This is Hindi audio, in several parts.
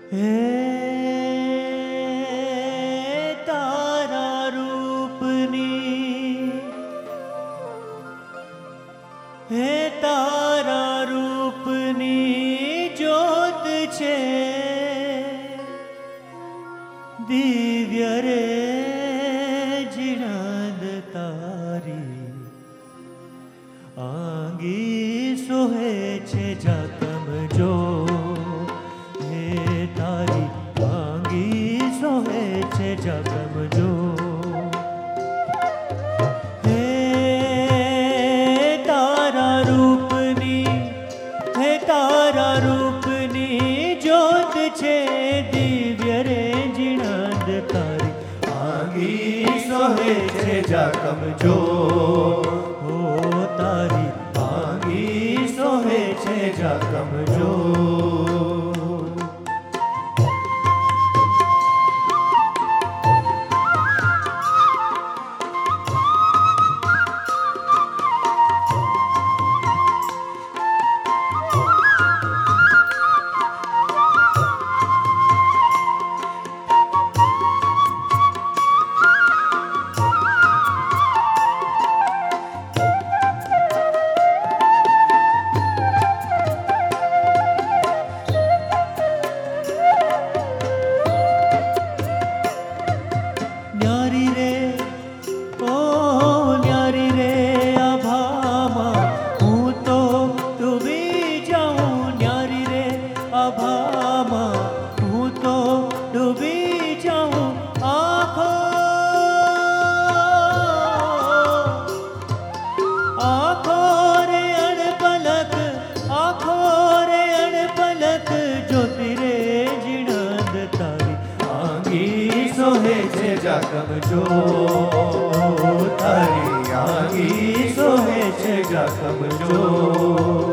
हे तारा रूपनी, हे तारा रूपनी ज्योत छे दिव्य रे जिणाद तारी आंगी सोहे छे जाकम जो हे तारी आंगी सोहे छे जाकम जो हे तारा रूपनी, हे तारा रूपनी ज्योत छे दिव्य रे जिणाद तारी आंगी सोहे छे जाकम जो हो तारी आंगी सोहे छे जाकम जो। न्यारी रे ओ न्यारी रे अभामा हूँ तो डूबी जाऊँ, न्यारी रे अभामा हूँ तो डूबी जाऊँ। आँखों आँखों रे अणपलक, आँखों रे अणपलक ज्योति रे जिणाद तारी आंगी सोहे छे जाकम जो तारी आंगी सोहे छे जाकम जो।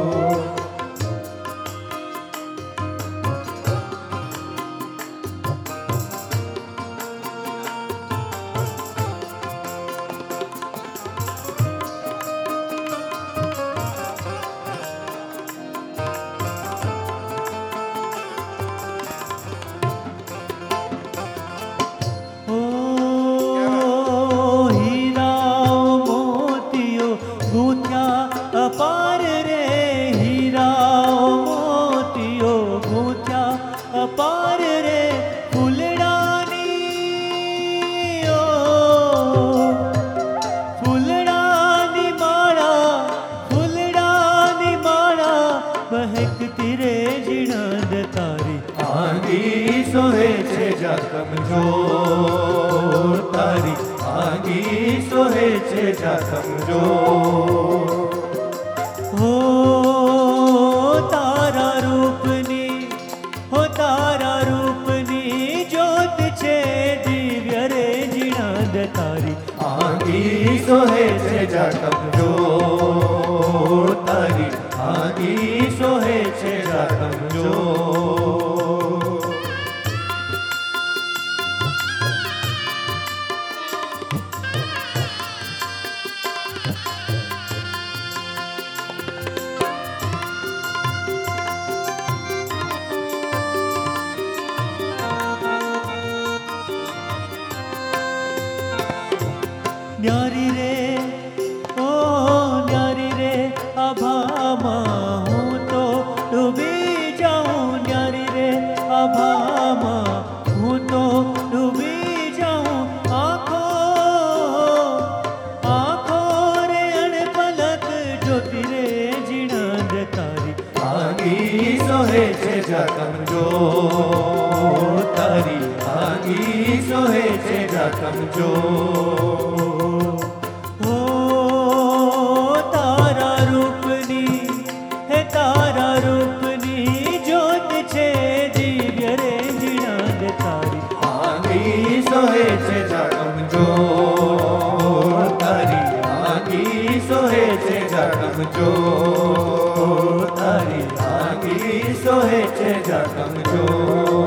अपार रे हीरा मोतियो गूंथा अपार रे फूलड़ानी ओ फूलड़ानी माला, फूलड़ानी माला महकती रे जिणाद तारी आंगी सोहे छे जाकम जो तारी आंगी सोहे छे जाकम जो। हो तारा रूपनी, हो तारा रूपनी ज्योत छे दिव्य रे जिणाद तारी आंगी सोहे छे जाकम जो तारी आंगी सोहे छे जाकम जो। न्यारी रे ओ न्यारी रे अभामा हूँ तो डूबी जाऊँ, न्यारी रे अभामा हूँ तो डूबी जाऊँ। आँखों आँखों रे अणपलक ज्योति रे जिणाद तारी आंगी सोहे छे जाकम जो तारी आंगी सोहे छे जाकम जो। तारा रूपनी ज्योत छे दिव्य रे जिणाद तारी आंगी सोहे छे जाकम जो तारी आंगी सोहे छे जाकम जो तारी आंगी सोहे छे जाकम जो।